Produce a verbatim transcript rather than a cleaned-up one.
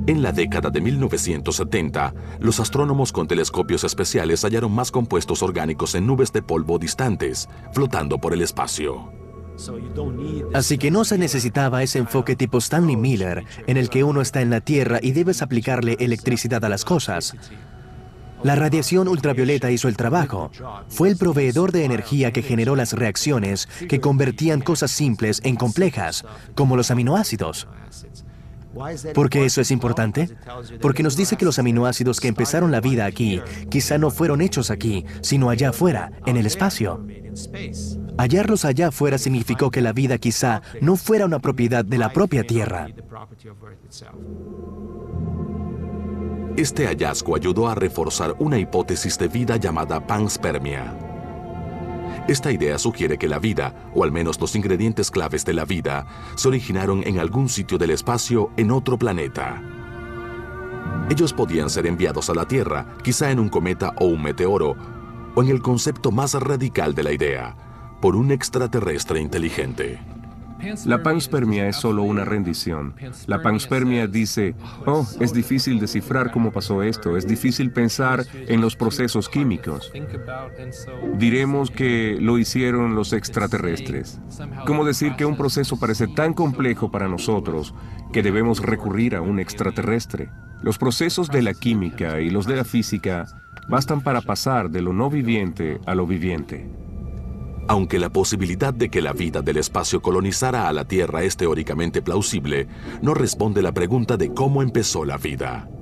En la década de mil novecientos setenta, los astrónomos con telescopios especiales hallaron más compuestos orgánicos en nubes de polvo distantes, flotando por el espacio. Así que no se necesitaba ese enfoque tipo Stanley Miller, en el que uno está en la Tierra y debes aplicarle electricidad a las cosas. La radiación ultravioleta hizo el trabajo. Fue el proveedor de energía que generó las reacciones que convertían cosas simples en complejas, como los aminoácidos. ¿Por qué eso es importante? Porque nos dice que los aminoácidos que empezaron la vida aquí, quizá no fueron hechos aquí, sino allá afuera, en el espacio. Hallarlos allá afuera significó que la vida quizá no fuera una propiedad de la propia Tierra. Este hallazgo ayudó a reforzar una hipótesis de vida llamada panspermia. Esta idea sugiere que la vida, o al menos los ingredientes claves de la vida, se originaron en algún sitio del espacio en otro planeta. Ellos podían ser enviados a la Tierra, quizá en un cometa o un meteoro, o en el concepto más radical de la idea, por un extraterrestre inteligente. La panspermia es solo una rendición. La panspermia dice, oh, es difícil descifrar cómo pasó esto, es difícil pensar en los procesos químicos. Diremos que lo hicieron los extraterrestres. ¿Cómo decir que un proceso parece tan complejo para nosotros que debemos recurrir a un extraterrestre? Los procesos de la química y los de la física bastan para pasar de lo no viviente a lo viviente. Aunque la posibilidad de que la vida del espacio colonizara a la Tierra es teóricamente plausible, no responde la pregunta de cómo empezó la vida.